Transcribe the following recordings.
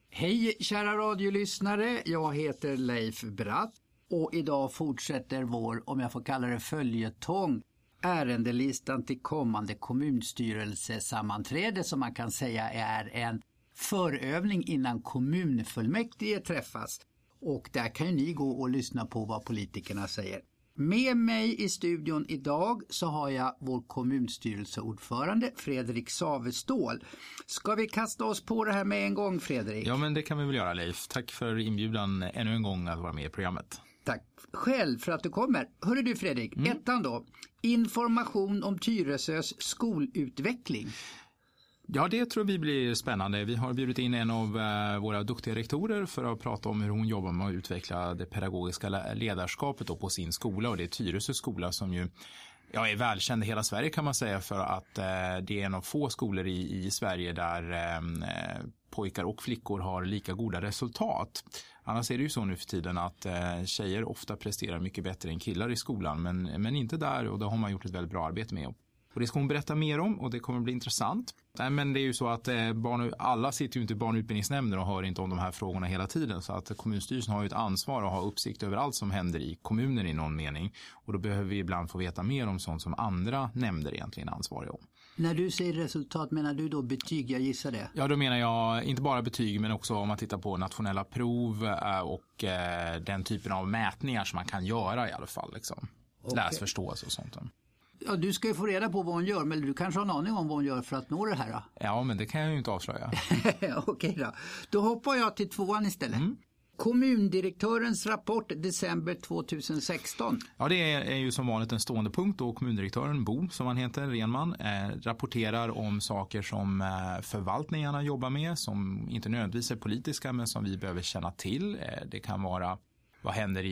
Hej kära radiolyssnare, jag heter Leif Bratt och idag fortsätter vår, om jag får kalla det följetong, ärendelistan till kommande kommunstyrelsesammanträde som man kan säga är en förövning innan kommunfullmäktige träffas. Och där kan ju ni gå och lyssna på vad politikerna säger. Med mig i studion idag så har jag vår kommunstyrelseordförande Fredrik Savestål. Ska vi kasta oss på det här med en gång, Fredrik? Ja, men det kan vi väl göra, Leif. Tack för inbjudan ännu en gång att vara med i programmet. Tack själv för att du kommer. Hörru du Fredrik, ettan då. Information om Tyresös skolutveckling. Ja, det tror vi blir spännande. Vi har bjudit in en av våra duktiga rektorer för att prata om hur hon jobbar med att utveckla det pedagogiska ledarskapet på sin skola. Och det är Tyresö skola som ju är välkänd i hela Sverige kan man säga, för att det är en av få skolor i Sverige där pojkar och flickor har lika goda resultat. Annars är det ju så nu för tiden att tjejer ofta presterar mycket bättre än killar i skolan, men inte där, och det har man gjort ett väldigt bra arbete med. Och det ska hon berätta mer om och det kommer bli intressant. Men det är ju så att alla sitter ju inte i barnutbildningsnämnder och hör inte om de här frågorna hela tiden. Så att kommunstyrelsen har ju ett ansvar att ha uppsikt över allt som händer i kommunen i någon mening. Och då behöver vi ibland få veta mer om sånt som andra nämnder egentligen är ansvariga om. När du säger resultat, menar du då betyg? Jag gissar det. Ja, då menar jag inte bara betyg, men också om man tittar på nationella prov och den typen av mätningar som man kan göra i alla fall. Liksom. Okay. Läsförståelse och sånt. Ja, du ska ju få reda på vad hon gör, men du kanske har en aning om vad hon gör för att nå det här då? Ja, men det kan jag ju inte avslöja. Okej då. Då hoppar jag till tvåan istället. Kommundirektörens rapport december 2016. Ja, det är ju som vanligt en stående punkt då kommundirektören Bo, som han heter, Renman, rapporterar om saker som förvaltningarna jobbar med, som inte nödvändigtvis är politiska men som vi behöver känna till. Det kan vara vad händer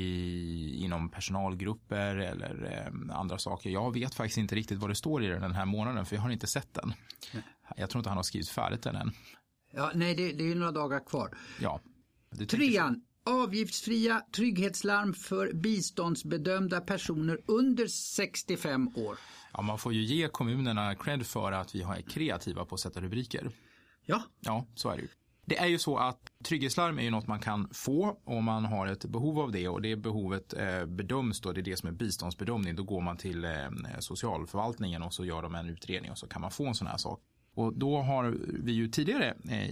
inom personalgrupper eller andra saker. Jag vet faktiskt inte riktigt vad det står i den här månaden, för jag har inte sett den. Jag tror inte han har skrivit färdigt den än. Ja, nej, det är ju några dagar kvar. Ja. Trean, avgiftsfria trygghetslarm för biståndsbedömda personer under 65 år. Ja, man får ju ge kommunerna cred för att vi är kreativa på att sätta rubriker. Ja. Ja, så är det ju. Det är ju så att trygghetslarm är ju något man kan få om man har ett behov av det, och det behovet bedöms då, det är det som är biståndsbedömning. Då går man till socialförvaltningen och så gör de en utredning och så kan man få en sån här sak. Och då har vi ju tidigare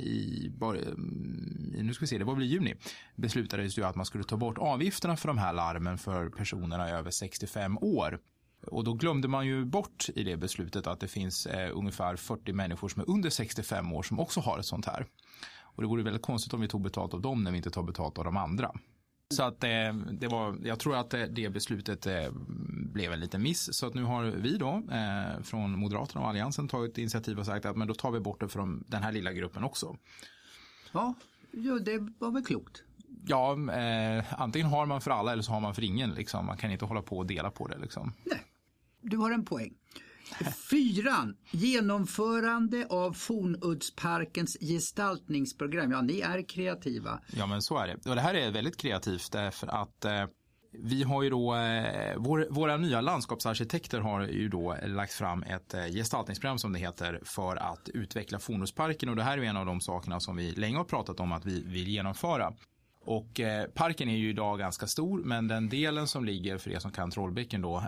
nu ska vi se, det var väl i juni, beslutades ju att man skulle ta bort avgifterna för de här larmen för personerna över 65 år. Och då glömde man ju bort i det beslutet att det finns ungefär 40 människor som är under 65 år som också har ett sånt här. Och det vore väldigt konstigt om vi tog betalt av dem när vi inte tar betalt av de andra. Så att jag tror att det beslutet blev en liten miss. Så att nu har vi då från Moderaterna och Alliansen tagit initiativ och sagt att men då tar vi bort det från den här lilla gruppen också. Ja, det var väl klokt. Ja, antingen har man för alla eller så har man för ingen. Liksom. Man kan inte hålla på och dela på det. Liksom. Nej, du har en poäng. 4. Genomförande av Fornuddsparkens gestaltningsprogram. Ja, ni är kreativa. Ja, men så är det. Och det här är väldigt kreativt därför att vi har ju då, våra nya landskapsarkitekter har ju då lagt fram ett gestaltningsprogram som det heter för att utveckla Fornuddsparken, och det här är en av de sakerna som vi länge har pratat om att vi vill genomföra. Och parken är ju idag ganska stor, men den delen som ligger, för er som kan Trollbäcken då,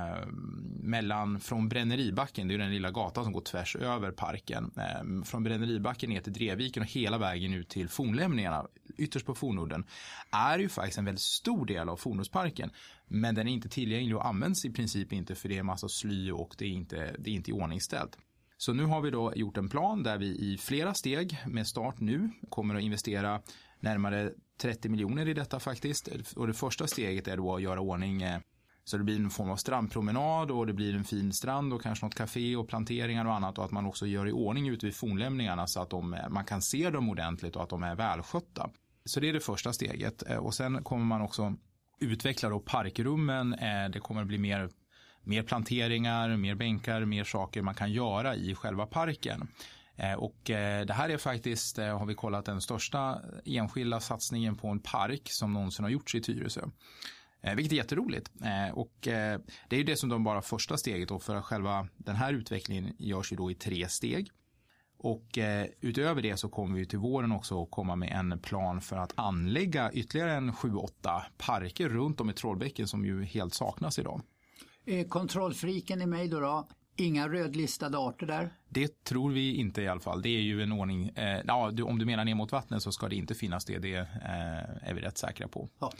från Bränneribacken, det är den lilla gatan som går tvärs över parken, från Bränneribacken ner till Dreviken och hela vägen ut till fornlämningarna, ytterst på Fornudden, är ju faktiskt en väldigt stor del av Fornuddsparken, men den är inte tillgänglig och används i princip inte, för det är en massa sly och det är inte i ordningställt. Så nu har vi då gjort en plan där vi i flera steg med start nu kommer att investera närmare 30 miljoner i detta faktiskt. Och det första steget är då att göra ordning så det blir en form av strandpromenad och det blir en fin strand och kanske något café och planteringar och annat, och att man också gör i ordning ute vid fornlämningarna så att man kan se dem ordentligt och att de är välskötta. Så det är det första steget. Och sen kommer man också utveckla då parkrummen. Det kommer att bli mer planteringar, mer bänkar, mer saker man kan göra i själva parken. Och det här är faktiskt, har vi kollat, den största enskilda satsningen på en park som någonsin har gjorts i Tyresö. Vilket är jätteroligt. Och det är ju det som de bara första steget, och för själva den här utvecklingen görs ju då i 3 steg. Och utöver det så kommer vi till våren också att komma med en plan för att anlägga ytterligare en 7-8 parker runt om i Trollbäcken som ju helt saknas idag. Kontrollfriken i mig då? Inga rödlistade arter där? Det tror vi inte i alla fall. Det är ju en ordning, om du menar ner mot vattnet så ska det inte finnas det. Det är vi rätt säkra på. Ja,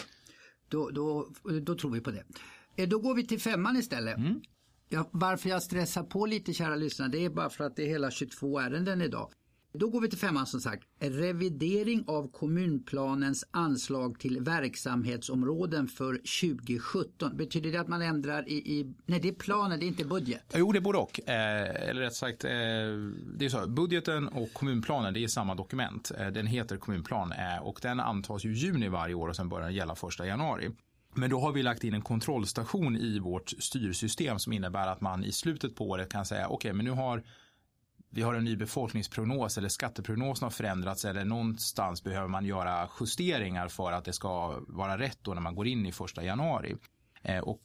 då tror vi på det. Då går vi till 5 istället. Ja, varför jag stressar på lite, kära lyssnare, det är bara för att det är hela 22 ärenden idag. Då går vi till 5 som sagt. Revidering av kommunplanens anslag till verksamhetsområden för 2017. Betyder det att man ändrar nej, det är planen, det är inte budget? Jo, det är både och. Eller rätt sagt, det är så. Budgeten och kommunplanen, det är samma dokument. Den heter kommunplan och den antas ju juni varje år och sen börjar den gälla 1 januari. Men då har vi lagt in en kontrollstation i vårt styrsystem som innebär att man i slutet på året kan säga okej, men nu har vi har en ny befolkningsprognos eller skatteprognosen har förändrats eller någonstans behöver man göra justeringar för att det ska vara rätt då när man går in i 1 januari. Och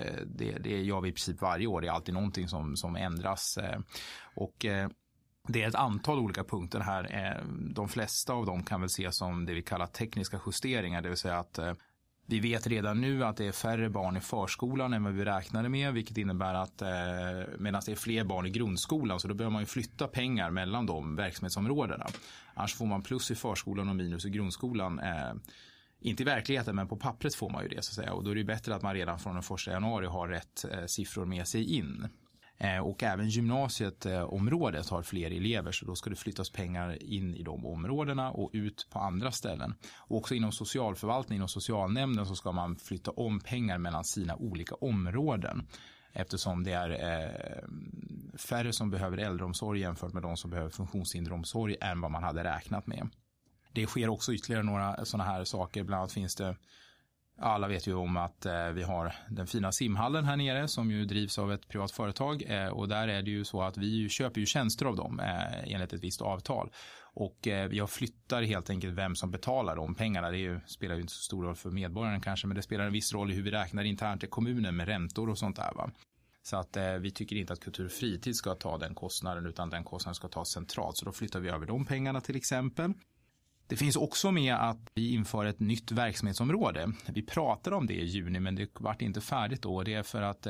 det gör vi i princip varje år. Det är alltid någonting som ändras. Och det är ett antal olika punkter här. De flesta av dem kan väl ses som det vi kallar tekniska justeringar. Det vill säga att vi vet redan nu att det är färre barn i förskolan än vad vi räknade med, vilket innebär att medan det är fler barn i grundskolan så då behöver man ju flytta pengar mellan de verksamhetsområdena. Annars får man plus i förskolan och minus i grundskolan. Inte i verkligheten, men på pappret får man ju det så att säga. Och då är det bättre att man redan från den 1 januari har rätt siffror med sig in. Och även gymnasietområdet har fler elever så då ska det flyttas pengar in i de områdena och ut på andra ställen. Och också inom socialförvaltningen och socialnämnden så ska man flytta om pengar mellan sina olika områden. Eftersom det är färre som behöver äldreomsorg jämfört med de som behöver funktionshinderomsorg än vad man hade räknat med. Det sker också ytterligare några sådana här saker. Bland annat finns det, alla vet ju om att vi har den fina simhallen här nere som ju drivs av ett privat företag och där är det ju så att vi köper ju tjänster av dem enligt ett visst avtal och jag flyttar helt enkelt vem som betalar de pengarna. Det spelar ju inte så stor roll för medborgaren kanske, men det spelar en viss roll i hur vi räknar internt i kommunen med räntor och sånt där va. Så att vi tycker inte att kultur och fritid ska ta den kostnaden utan den kostnaden ska tas centralt, så då flyttar vi över de pengarna till exempel. Det finns också med att vi inför ett nytt verksamhetsområde. Vi pratade om det i juni men det vart inte färdigt då. Det är för att,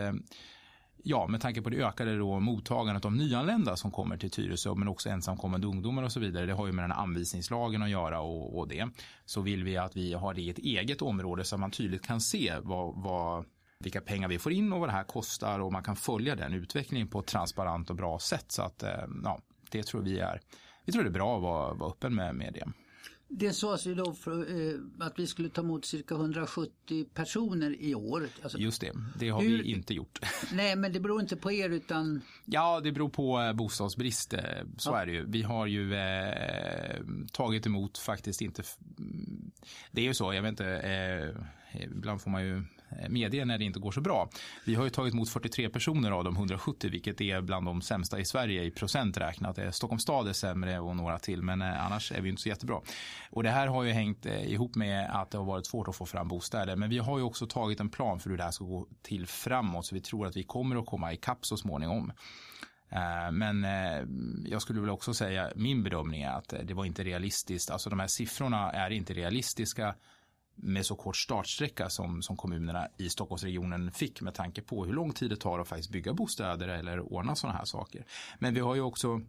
med tanke på det ökade då mottagandet av nyanlända som kommer till Tyresö men också ensamkommande ungdomar och så vidare. Det har ju med den här anvisningslagen att göra och det. Så vill vi att vi har det i ett eget område så man tydligt kan se vilka pengar vi får in och vad det här kostar och man kan följa den utvecklingen på ett transparent och bra sätt. Så att det tror vi tror det är bra att vara öppen med det. Det sades ju då att vi skulle ta emot cirka 170 personer i år. Alltså, just det har vi inte gjort. Nej, men det beror inte på er utan... Ja, det beror på bostadsbrist, så är det ju. Vi har ju tagit emot faktiskt inte... Det är ju så, jag vet inte, ibland får man ju medge när det inte går så bra. Vi har ju tagit emot 43 personer av de 170, vilket är bland de sämsta i Sverige i procent räknat. Stockholms stad är sämre och några till, men annars är vi inte så jättebra. Och det här har ju hängt ihop med att det har varit svårt att få fram bostäder. Men vi har ju också tagit en plan för hur det här ska gå till framåt, så vi tror att vi kommer att komma i kapp så småningom. Men jag skulle väl också säga min bedömning är att det var inte realistiskt. Alltså de här siffrorna är inte realistiska med så kort startsträcka som kommunerna i Stockholmsregionen fick med tanke på hur lång tid det tar att faktiskt bygga bostäder eller ordna sådana här saker. Men vi har ju också,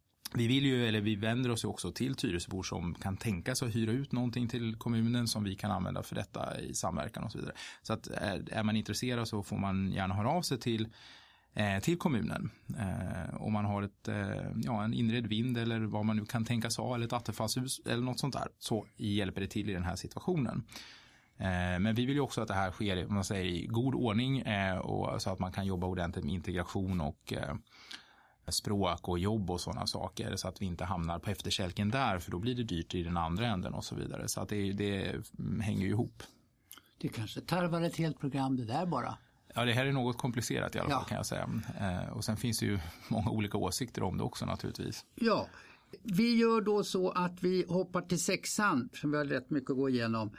vi vänder oss ju också till Tyresöbor som kan tänka sig att hyra ut någonting till kommunen som vi kan använda för detta i samverkan och så vidare. Så att är man intresserad så får man gärna höra av sig till kommunen. Om man har en inredd vind eller vad man nu kan tänka sig ha eller ett attefallshus eller något sånt där, så hjälper det till i den här situationen. Men vi vill ju också att det här sker om man säger, i god ordning och så att man kan jobba ordentligt med integration och språk och jobb och sådana saker så att vi inte hamnar på efterkälken där, för då blir det dyrt i den andra änden och så vidare. Så att det hänger ju ihop. Det kanske tarvar ett helt program det där bara. Ja, det här är något komplicerat i alla fall kan jag säga. Och sen finns det ju många olika åsikter om det också naturligtvis. Ja, vi gör då så att vi hoppar till 6:an som vi har rätt mycket att gå igenom.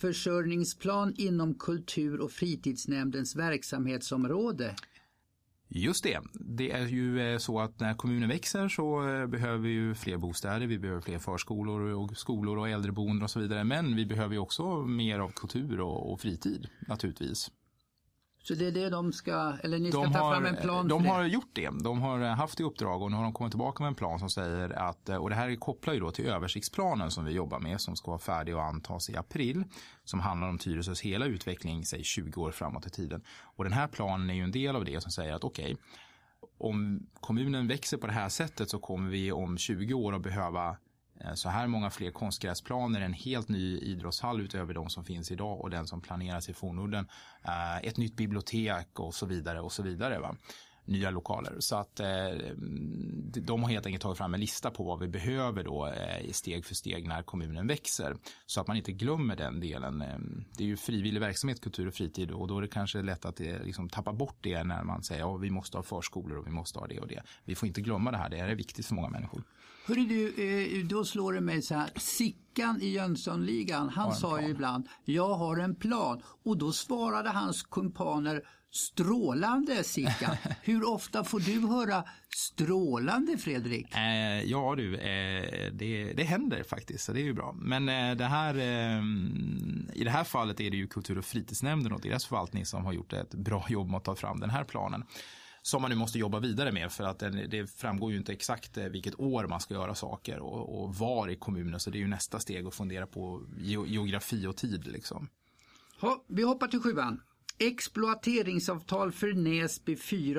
Anläggningsförsörjningsplan inom kultur- och fritidsnämndens verksamhetsområde. Just det. Det är ju så att när kommunen växer så behöver vi ju fler bostäder, vi behöver fler förskolor och skolor och äldreboenden och så vidare. Men vi behöver ju också mer av kultur och fritid naturligtvis. Så det är det ni ska ta fram en plan för de det? har gjort det. De har haft i uppdrag och nu har de kommit tillbaka med en plan som säger att, och det här kopplar ju då till översiktsplanen som vi jobbar med som ska vara färdig och antas i april, som handlar om Tyresös hela utveckling, säg 20 år framåt i tiden. Och den här planen är ju en del av det som säger att okej, om kommunen växer på det här sättet så kommer vi om 20 år att behöva så här många fler konstgräsplaner, en helt ny idrottshall utöver de som finns idag och den som planeras i Fornudden, ett nytt bibliotek och så vidare va? Nya lokaler. Så att de har helt enkelt tagit fram en lista på vad vi behöver då steg för steg när kommunen växer. Så att man inte glömmer den delen. Det är ju frivillig verksamhet, kultur och fritid och då är det kanske lätt att liksom tappa bort det när man säger att vi måste ha förskolor och vi måste ha det och det. Vi får inte glömma det här, det är viktigt för många människor. Hörru du, då slår det mig så här, Sickan i Jönssonligan, han sa ju ibland, jag har en plan. Och då svarade hans kumpaner, strålande Sickan. Hur ofta får du höra strålande, Fredrik? Ja du, det händer faktiskt, så det är ju bra. Men det här, i det här fallet är det ju kultur- och fritidsnämnden och deras förvaltning som har gjort ett bra jobb med att ta fram den här planen. Som man nu måste jobba vidare med för att det framgår ju inte exakt vilket år man ska göra saker och var i kommunen. Så det är ju nästa steg att fundera på geografi och tid liksom. Vi hoppar till 7:an. Exploateringsavtal för Näsby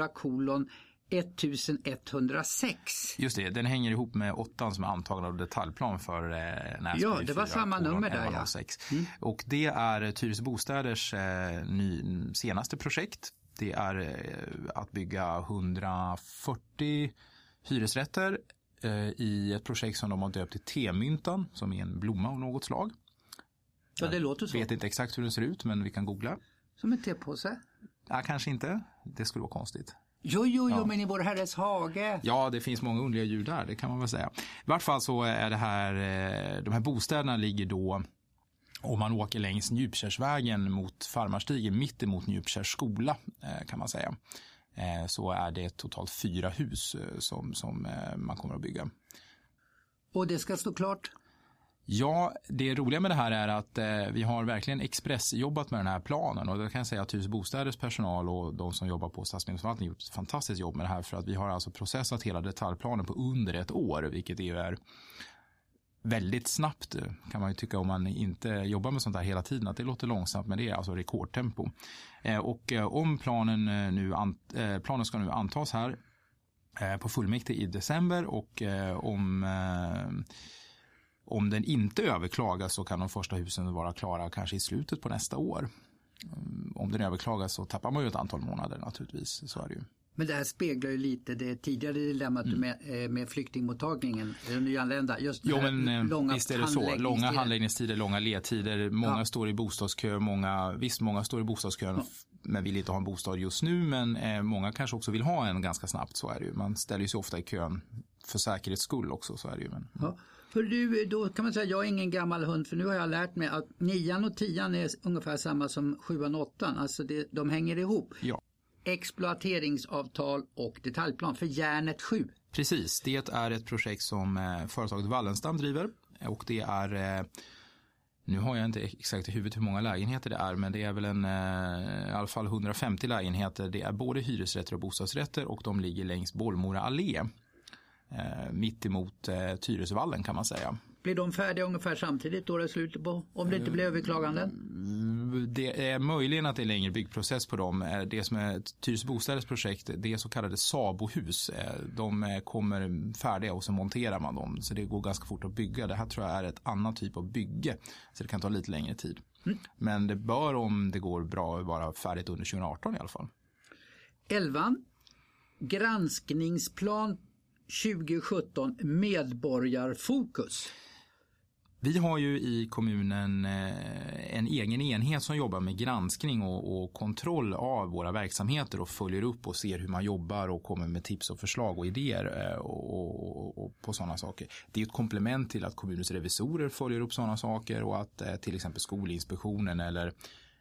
4:1106. Just det, den hänger ihop med 8 som är antagen av detaljplan för Näsby. Ja, det var samma nummer där ja. Och det är Tyresö Bostaders senaste projekt. Det är att bygga 140 hyresrätter i ett projekt som de har döpt till T-myntan, som är en blomma av något slag. Ja, det låter så. Jag vet inte exakt hur den ser ut, men vi kan googla. Som en tepåse? Ja, kanske inte. Det skulle vara konstigt. Jo, men i vår herres hage. Ja, det finns många underliga djur där, det kan man väl säga. I vart fall så är det här, de här bostäderna ligger då, om man åker längs Njupkärsvägen mot Farmarstigen, mitt emot Njupkärs skola kan man säga. Så är det totalt 4 hus som man kommer att bygga. Och det ska stå klart? Ja, det roliga med det här är att vi har verkligen expressjobbat med den här planen och det kan jag säga att Tyresö Bostaders personal och de som jobbar på stadsbyggnadsförvaltningen gjort ett fantastiskt jobb med det här för att vi har alltså processat hela detaljplanen på under ett år, vilket är väldigt snabbt kan man ju tycka om man inte jobbar med sånt här hela tiden, att det låter långsamt, men det är alltså rekordtempo. Och om planen ska nu antas här på fullmäktige i december och om den inte överklagas så kan de första husen vara klara kanske i slutet på nästa år. Om den överklagas så tappar man ju ett antal månader naturligtvis, så är det ju. Men det här speglar ju lite det tidigare dilemmat med flyktingmottagningen, nyanlända. Just långa visst är det så. Långa handläggningstider, långa ledtider. Många står i bostadskö, många står i bostadskön men vill inte ha en bostad just nu. Men många kanske också vill ha en ganska snabbt, så är det ju. Man ställer sig ofta i kön för säkerhets skull också, så är det ju. Ja. För du, då kan man säga, jag är ingen gammal hund, för nu har jag lärt mig att 9 och 10 är ungefär samma som 7 och 8. Alltså de hänger ihop. Ja. Exploateringsavtal och detaljplan för Järnet 7. Precis, det är ett projekt som företaget Wallenstam driver och det är, nu har jag inte exakt i huvudet hur många lägenheter det är, men det är väl i alla fall 150 lägenheter. Det är både hyresrätter och bostadsrätter och de ligger längs Bollmora allé, mitt emot Tyresövallen kan man säga. Blir de färdiga ungefär samtidigt då det slutar på, om det inte blir överklaganden? Det är möjligen att det är längre byggprocess på dem. Det som är Tyresö Bostaders projekt, det är så kallade Sabohus. De kommer färdiga och så monterar man dem. Så det går ganska fort att bygga. Det här tror jag är ett annat typ av bygge. Så det kan ta lite längre tid. Men det bör, om det går bra, vara färdigt under 2018 i alla fall. 11. Granskningsplan 2017 medborgarfokus. Vi har ju i kommunen en egen enhet som jobbar med granskning och kontroll av våra verksamheter och följer upp och ser hur man jobbar och kommer med tips och förslag och idéer och på sådana saker. Det är ett komplement till att kommunens revisorer följer upp sådana saker och att till exempel Skolinspektionen eller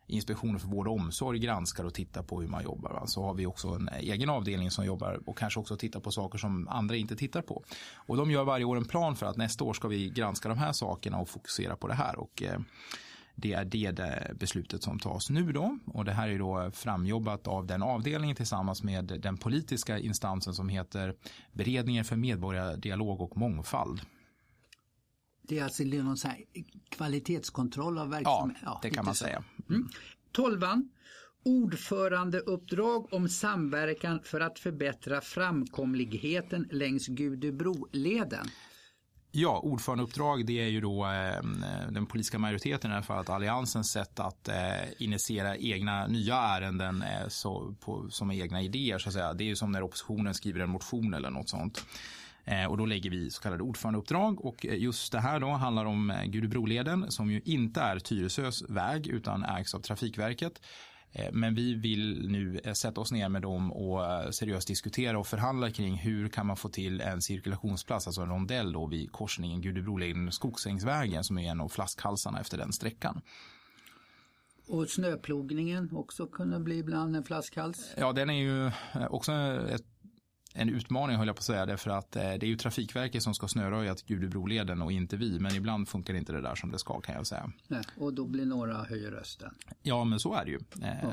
Inspektionen för vård och omsorg granskar och tittar på hur man jobbar. Så har vi också en egen avdelning som jobbar och kanske också tittar på saker som andra inte tittar på. Och de gör varje år en plan för att nästa år ska vi granska de här sakerna och fokusera på det här. Och det är det beslutet som tas nu då. Och det här är då framjobbat av den avdelningen tillsammans med den politiska instansen som heter Beredningen för medborgardialog och mångfald. Det är alltså någon sån här kvalitetskontroll av verksamhet? Ja, det kan man säga. 12:an. Ordförandeuppdrag om samverkan för att förbättra framkomligheten längs Gudebroleden. Ja, ordförandeuppdrag, det är ju då den politiska majoriteten, i alla fall att alliansens sätt att initiera egna nya ärenden som egna idéer så att säga. Det är ju som när oppositionen skriver en motion eller något sånt. Och då lägger vi så kallade ordförandeuppdrag, och just det här då handlar om Gudebroleden som ju inte är Tyresös väg utan ägs av Trafikverket. Men vi vill nu sätta oss ner med dem och seriöst diskutera och förhandla kring hur kan man få till en cirkulationsplats, alltså en rondell då vid korsningen Gudebroleden och Skogsängsvägen som är en av flaskhalsarna efter den sträckan. Och snöplogningen också kunna bli ibland en flaskhals? Ja, den är ju också en utmaning höll jag på att säga, därför att det är ju Trafikverket som ska snöröja till Gudebroleden och inte vi, men ibland funkar inte det där som det ska, kan jag säga. Nej, och då blir några höjer rösten. Ja, men så är det ju.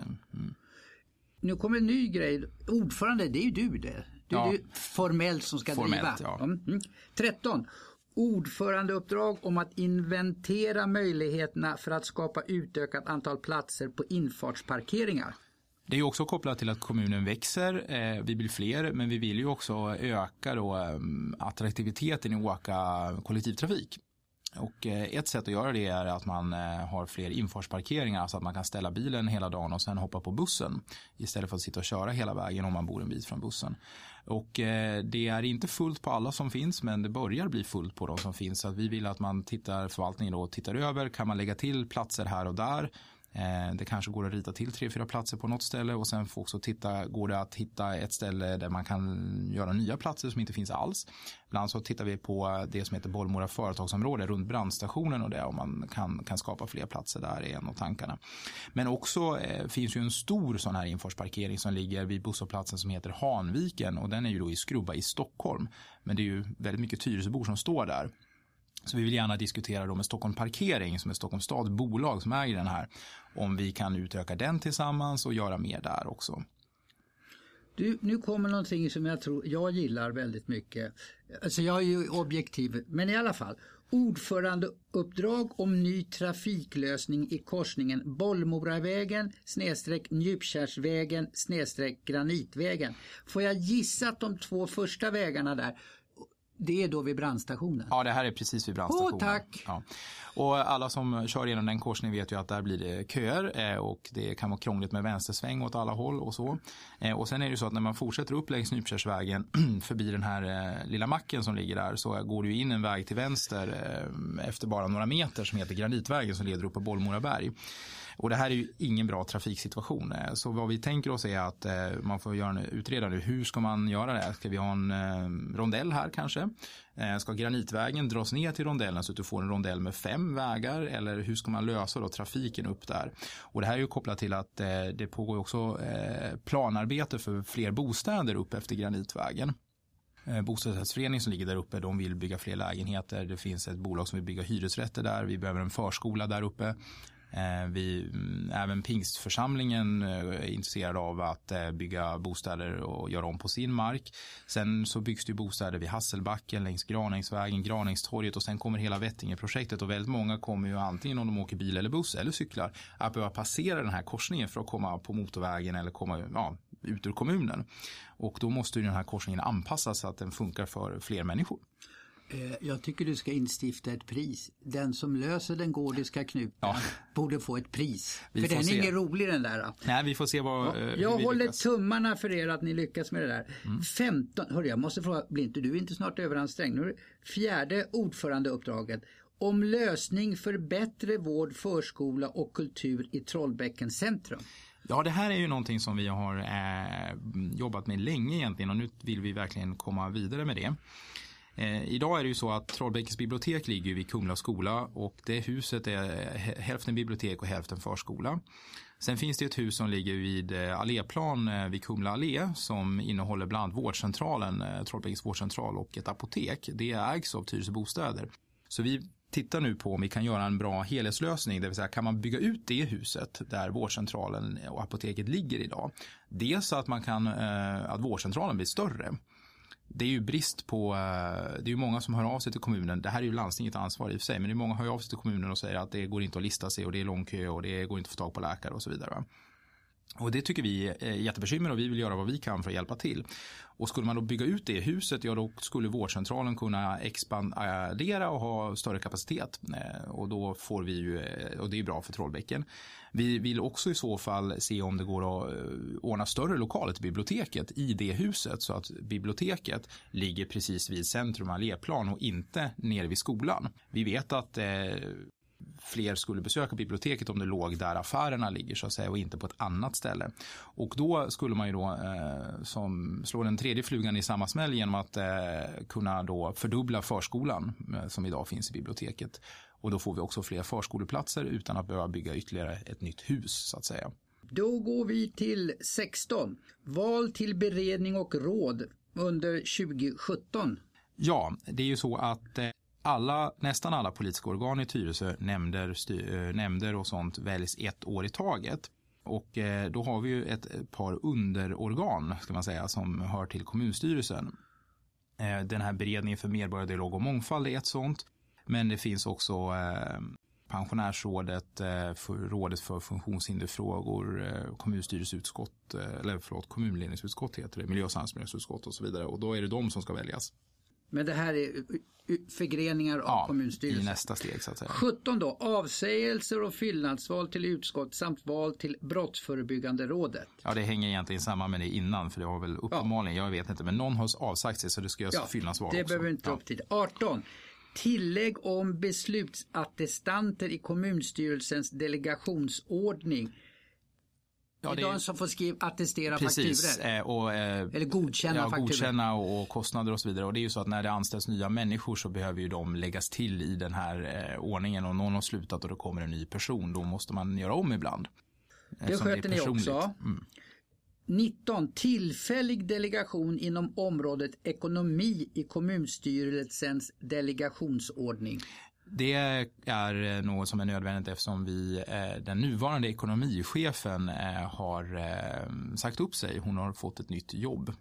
Nu kommer en ny grej. Ordförande, det är ju du det. Det är du formellt som ska driva. Ja. 13. Ordförandeuppdrag om att inventera möjligheterna för att skapa utökat antal platser på infartsparkeringar. Det är också kopplat till att kommunen växer, vi blir fler, men vi vill ju också öka då attraktiviteten i att åka kollektivtrafik. Och ett sätt att göra det är att man har fler infartsparkeringar så att man kan ställa bilen hela dagen och sen hoppa på bussen istället för att sitta och köra hela vägen om man bor en bit från bussen. Och det är inte fullt på alla som finns, men det börjar bli fullt på de som finns, så att vi vill att man förvaltningen då tittar över, kan man lägga till platser här och där. Det kanske går att rita till 3-4 platser på något ställe och sen får också går det att hitta ett ställe där man kan göra nya platser som inte finns alls. Ibland så tittar vi på det som heter Bollmora företagsområde runt brandstationen och det, om man kan skapa fler platser där är en av tankarna. Men också finns ju en stor sån här infartsparkering som ligger vid busshållplatsen som heter Hanviken, och den är ju då i Skrubba i Stockholm. Men det är ju väldigt mycket Tyresöbor som står där. Så vi vill gärna diskutera då med Stockholm Parkering som är Stockholms stads bolag som äger den här, om vi kan utöka den tillsammans och göra mer där också. Nu kommer någonting som jag tror jag gillar väldigt mycket. Alltså jag är ju objektiv, men i alla fall. Ordförandeuppdrag om ny trafiklösning i korsningen Bollmoravägen /Njupkärsvägen /Granitvägen. Får jag gissa att de 2 första vägarna där, det är då vid brandstationen? Ja, det här är precis vid brandstationen. Tack! Ja. Och alla som kör genom den korsningen vet ju att där blir det köer och det kan vara krångligt med vänstersväng åt alla håll och så. Och sen är det så att när man fortsätter upp längs Njupkärsvägen förbi den här lilla macken som ligger där, så går det ju in en väg till vänster efter bara några meter som heter Granitvägen som leder upp på Bollmoraberg. Och det här är ju ingen bra trafiksituation. Så vad vi tänker oss är att man får göra en utredning nu. Hur ska man göra det? Ska vi ha en rondell här kanske? Ska Granitvägen dras ner till rondellen så att du får en rondell med 5 vägar? Eller hur ska man lösa då trafiken upp där? Och det här är ju kopplat till att det pågår också planarbete för fler bostäder upp efter Granitvägen. Bostadsrättsföreningen som ligger där uppe, de vill bygga fler lägenheter. Det finns ett bolag som vill bygga hyresrätter där. Vi behöver en förskola där uppe. Även Pingstförsamlingen är intresserad av att bygga bostäder och göra om på sin mark. Sen så byggs det bostäder vid Hasselbacken, längs Graningsvägen, Graningstorget, och sen kommer hela Vettingeprojektet, och väldigt många kommer ju antingen om de åker bil eller buss eller cyklar att behöva passera den här korsningen för att komma på motorvägen eller komma ut ur kommunen. Och då måste ju den här korsningen anpassas så att den funkar för fler människor. Jag tycker du ska instifta ett pris. Den som löser den gordiska knuten borde få ett pris. För den är ingen rolig den där. Nej, vi får se vad jag håller tummarna för er att ni lyckas med det där. 15, hörru, jag måste fråga, blir inte du inte snart överansträngd? Nu är det 4:e ordförandeuppdraget om lösning för bättre vård, förskola och kultur i Trollbäckens centrum. Ja, det här är ju någonting som vi har jobbat med länge egentligen, och nu vill vi verkligen komma vidare med det. Idag är det ju så att Trollbäckens bibliotek ligger vid Kumla skola och det huset är hälften bibliotek och hälften förskola. Sen finns det ett hus som ligger vid alléplan vid Kumla allé som innehåller bland annat vårdcentralen, Trollbäckens vårdcentral och ett apotek. Det ägs av Tyresö Bostäder. Så vi tittar nu på om vi kan göra en bra helhetslösning, det vill säga kan man bygga ut det huset där vårdcentralen och apoteket ligger idag. Dels så att man kan att vårdcentralen blir större. Det är ju brist på, det är ju många som hör av sig till kommunen, det här är ju landstinget ansvar i och för sig, men det är många som hör av sig till kommunen och säger att det går inte att lista sig och det är lång kö och det går inte att få tag på läkare och så vidare. Va? Och det tycker vi är jättebekymmer och vi vill göra vad vi kan för att hjälpa till. Och skulle man då bygga ut det huset, ja då skulle vårdcentralen kunna expandera och ha större kapacitet. Och då får vi ju, och det är bra för Trollbäcken. Vi vill också i så fall se om det går att ordna större lokaler till biblioteket i det huset så att biblioteket ligger precis vid centrum alléplan och inte nere vid skolan. Vi vet att fler skulle besöka biblioteket om det låg där affärerna ligger så att säga och inte på ett annat ställe. Och då skulle man ju då som slå den tredje flugan i samma smäll genom att kunna då fördubbla förskolan som idag finns i biblioteket. Och då får vi också fler förskoleplatser utan att behöva bygga ytterligare ett nytt hus så att säga. Då går vi till 16. Val till beredning och råd under 2017. Ja, det är ju så att nästan alla politiska organ i Tyresö, nämnder och sånt väljs ett år i taget. Och då har vi ju ett par underorgan ska man säga som hör till kommunstyrelsen. Den här beredningen för medborgardialog och mångfald är ett sånt. Men det finns också pensionärsrådet, rådet för funktionshinderfrågor, kommunstyrelseutskott, kommunledningsutskott heter det, miljö- och samhällsmiljöutskott och så vidare. Och då är det de som ska väljas. Men det här är förgreningar av kommunstyrelsen. I nästa steg så att säga. 17 då, avsägelser och fyllnadsval till utskott samt val till brottsförebyggande rådet. Ja, det hänger egentligen samman med det innan för det har väl uppenbarligen, jag vet inte, men någon har avsagt sig så det ska göras fyllnadsval det också. Behöver inte upp tid. 18. Tillägg om beslutsattestanter i kommunstyrelsens delegationsordning. Ja, det är de som får attestera fakturor. Eller godkänna fakturor. Godkänna och kostnader och så vidare. Och det är ju så att när det anställs nya människor så behöver ju de läggas till i den här ordningen. Och någon har slutat och då kommer en ny person. Då måste man göra om ibland. Det sköter ni också. 19. Tillfällig delegation inom området ekonomi i kommunstyrelsens delegationsordning. Det är något som är nödvändigt eftersom den nuvarande ekonomichefen har sagt upp sig. Hon har fått ett nytt jobb,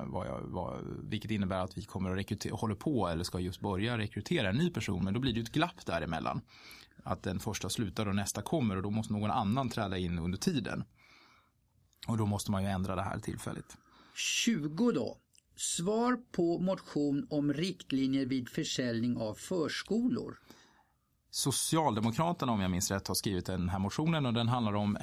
vilket innebär att vi kommer att håller på eller ska just börja rekrytera en ny person. Men då blir det ett glapp däremellan. Att den första slutar och nästa kommer och då måste någon annan träda in under tiden. Och då måste man ju ändra det här tillfälligt. 20 då. Svar på motion om riktlinjer vid försäljning av förskolor. Socialdemokraterna, om jag minns rätt, har skrivit den här motionen och den handlar om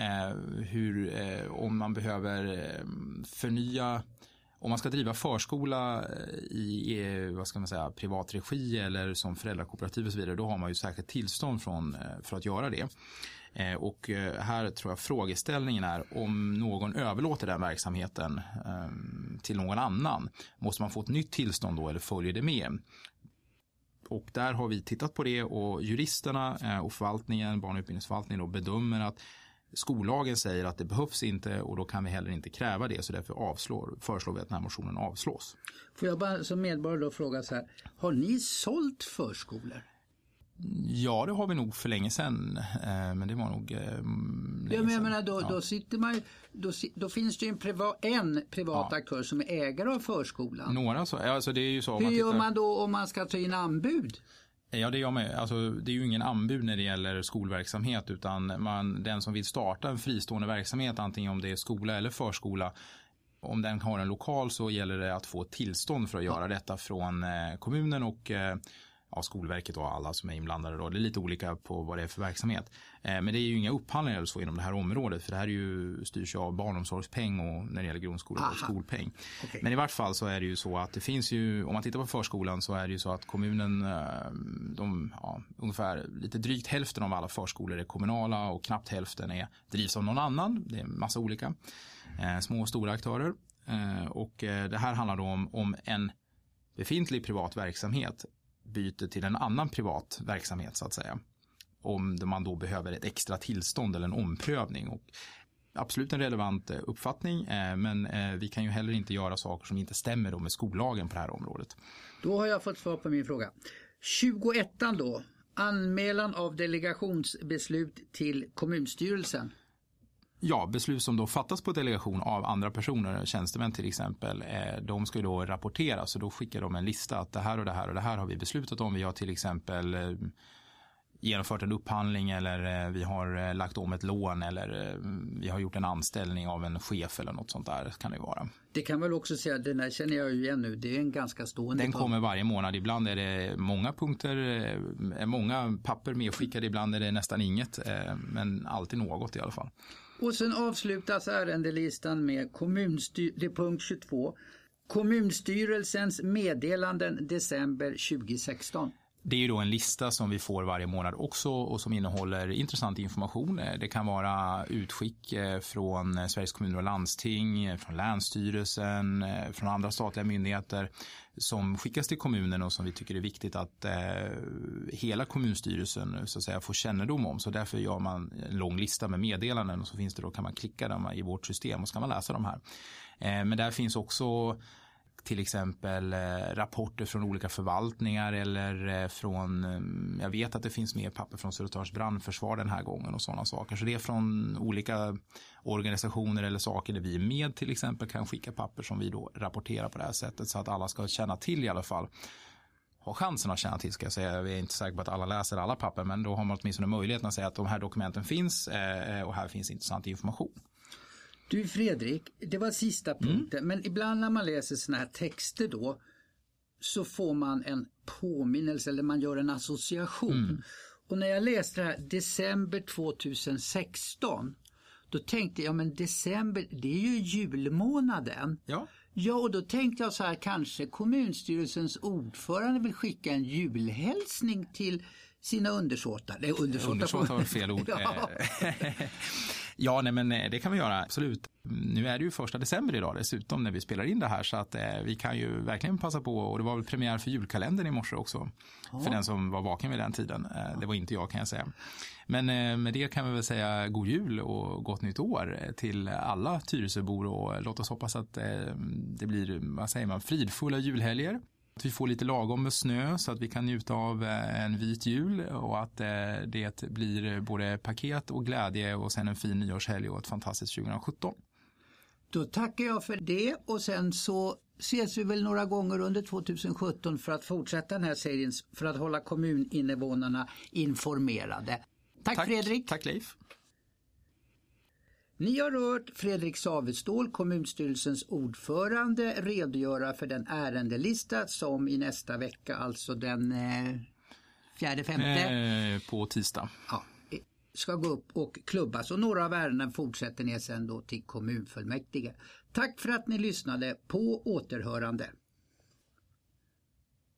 om man behöver förnya, om man ska driva förskola i privat regi eller som föräldrakooperativ och så vidare, då har man ju särskilt tillstånd för att göra det. Och här tror jag frågeställningen är om någon överlåter den verksamheten till någon annan. Måste man få ett nytt tillstånd då eller följer det med? Och där har vi tittat på det och juristerna och förvaltningen, barn- och utbildningsförvaltningen då bedömer att skollagen säger att det behövs inte och då kan vi heller inte kräva det så därför föreslår vi att den här motionen avslås. Får jag bara som medborgare då fråga så här, har ni sålt förskolor? Ja, det har vi nog för länge sedan, men det var nog då sitter man då finns det ju en privat aktör som är ägare av förskolan. Några så, alltså det är ju så. Hur gör man då om man ska ta in anbud? Ja, det gör man. Alltså, det är ju ingen anbud när det gäller skolverksamhet utan den som vill starta en fristående verksamhet, antingen om det är skola eller förskola, om den har en lokal så gäller det att få tillstånd för att göra detta från kommunen och Skolverket och alla som är inblandade då. Det är lite olika på vad det är för verksamhet. Men det är ju inga upphandlingar eller så inom det här området för det här är ju, styrs av barnomsorgspeng och när det gäller grundskola och skolpeng. Okay. Men i vart fall så är det ju så att det finns ju, om man tittar på förskolan så är det ju så att kommunen, ungefär lite drygt hälften av alla förskolor är kommunala och knappt hälften drivs av någon annan. Det är en massa små och stora aktörer. Och det här handlar då om en befintlig privat verksamhet byter till en annan privat verksamhet så att säga. Om man då behöver ett extra tillstånd eller en omprövning. Och absolut en relevant uppfattning, men vi kan ju heller inte göra saker som inte stämmer då med skollagen på det här området. Då har jag fått svar på min fråga. 21 då, anmälan av delegationsbeslut till kommunstyrelsen. Ja, beslut som då fattas på delegation av andra personer, tjänstemän till exempel, de ska ju då rapportera, så då skickar de en lista att det här och det här och det här har vi beslutat om. Vi har till exempel genomfört en upphandling eller vi har lagt om ett lån eller vi har gjort en anställning av en chef eller något sånt där kan det vara. Det kan väl också säga, den här känner jag ju igen nu, det är en ganska stående. Den kommer varje månad, ibland är det många punkter, många papper medskickade, ibland är det nästan inget, men alltid något i alla fall. Och sen avslutas ärendelistan med punkt 22. Kommunstyrelsens meddelanden december 2016. Det är ju då en lista som vi får varje månad också och som innehåller intressant information. Det kan vara utskick från Sveriges kommuner och landsting, från Länsstyrelsen, från andra statliga myndigheter som skickas till kommunen och som vi tycker är viktigt att hela kommunstyrelsen så att säga får kännedom om. Så därför gör man en lång lista med meddelanden och så finns det då, kan man klicka dem i vårt system och så kan man läsa de här. Men där finns också till exempel rapporter från olika förvaltningar eller från, jag vet att det finns mer papper från Södertörns brandförsvar den här gången och sådana saker. Så det är från olika organisationer eller saker där vi är med till exempel kan skicka papper som vi då rapporterar på det här sättet så att alla ska känna till i alla fall. Ha chansen att känna till ska jag säga. Jag är inte säker på att alla läser alla papper men då har man åtminstone möjligheten att säga att de här dokumenten finns och här finns intressant information. Du Fredrik, det var sista punkten, men ibland när man läser såna här texter då så får man en påminnelse eller man gör en association. Och när jag läste det här december 2016 då tänkte jag, men december det är ju julmånaden. Ja, och då tänkte jag så här, kanske kommunstyrelsens ordförande vill skicka en julhälsning till sina undersåtar. Det är undersåtar var fel ord. Ja. Ja, nej, men det kan vi göra, absolut. Nu är det ju 1 december idag dessutom när vi spelar in det här så att vi kan ju verkligen passa på och det var väl premiär för julkalendern i morse också för den som var vaken vid den tiden. Det var inte jag kan jag säga. Men med det kan vi väl säga god jul och gott nytt år till alla Tyresöbor och låt oss hoppas att det blir, vad säger man, fridfulla julhelger. Att vi får lite lagom med snö så att vi kan njuta av en vit jul och att det blir både paket och glädje och sen en fin nyårshelg och ett fantastiskt 2017. Då tackar jag för det och sen så ses vi väl några gånger under 2017 för att fortsätta den här serien för att hålla kommuninvånarna informerade. Tack Fredrik. Tack Leif. Ni har hört Fredrik Savestål, kommunstyrelsens ordförande, redogöra för den ärendelista som i nästa vecka, alltså den 4-5 på tisdag. Ja, ska gå upp och klubbas och några av ärenden fortsätter ni sen då till kommunfullmäktige. Tack för att ni lyssnade, på återhörande.